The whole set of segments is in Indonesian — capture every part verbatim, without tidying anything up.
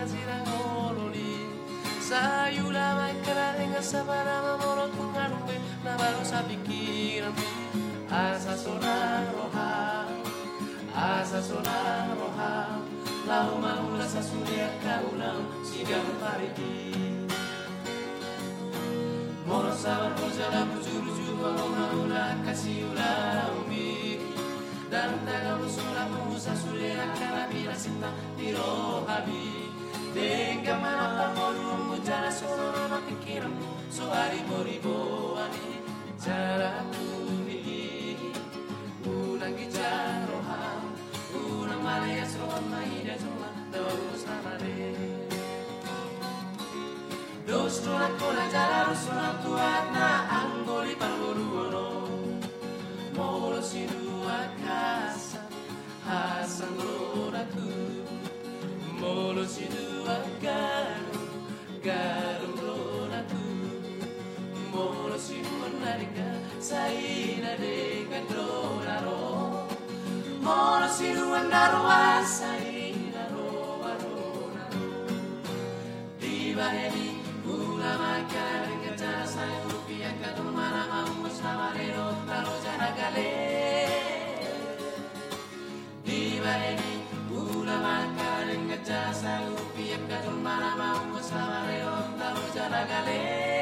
sirang ololi sayula makara dengan sabara mamorot pengaruh na baru sa pikiran asa seorang roham asa seorang roham lau maula sa surya kaulang sidang pariti moro sabar rojala bujur-bujur walau maula kasih ulah umi dan taga musura musa surya kana bila sinta tiro habi Denga mana pangolu mujara solo na pikiranmu so aribo-ribo ani cara tuni unang gijaroham unang malayas roham maida juma dos namare dos nona kola jara rusona tuana anggoli pangoluono molo sinua casa hasan loratu molo sinua garu garu loratu molo sinua narika saina de gandrolaro molo sinua narwa saina roarona divaheni una makar kata saya rupiah kadung mana mau samarero talo jana gale divaheni una makar kata saya rupiah kadung mana mau samarero talo jana gale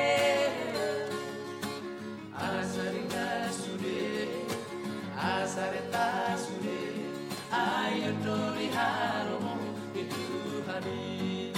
asaringa sude asareta sude ayo dori haromo itu hari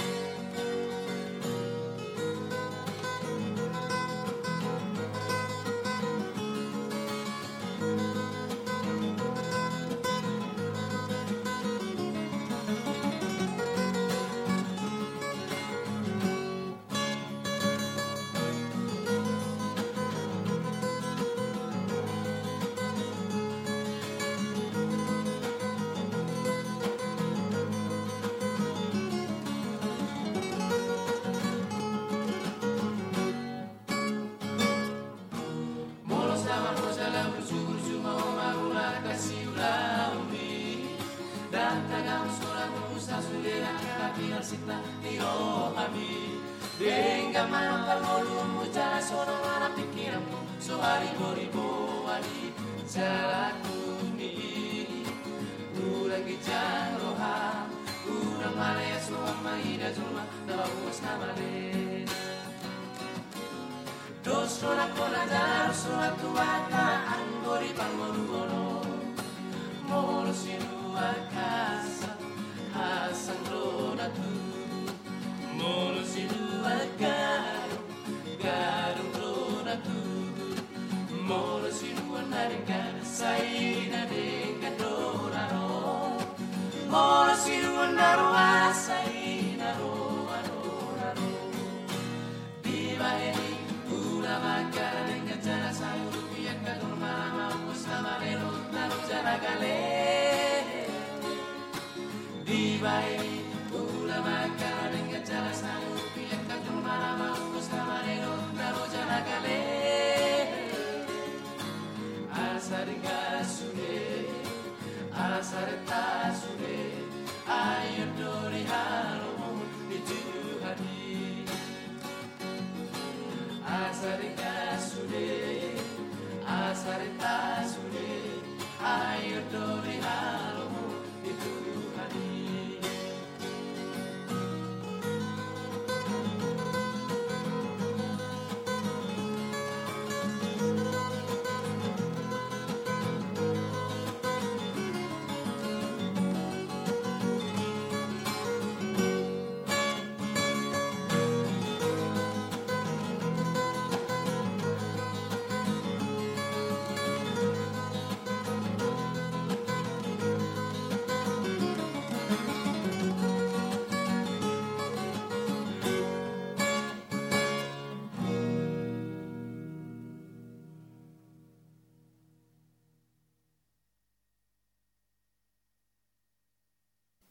sita tiro habi denga mana pangolu mujara sono mana pikiranmu so aribo-ribo ali cara kuni ulang gijaroha ulang malaya soa maida juma dawas namale dos nona kola jara soa tuata anggori pangolu gono molo sinua casa hasan loratu molo sinua garu garu loratu molo sinua narika saina de gandoraro molo sinua narwa saina roaroraro divaheni una makara dengan cara saya rupiah kadung mana mau samarero talo jana gale divaheni una makara dengan cara saya rupiah kadung mana mau samarero talo jana gale asaringa sude asareta sude ayo dori haromo itu hari asaringa sude asareta sude ayo dori haromo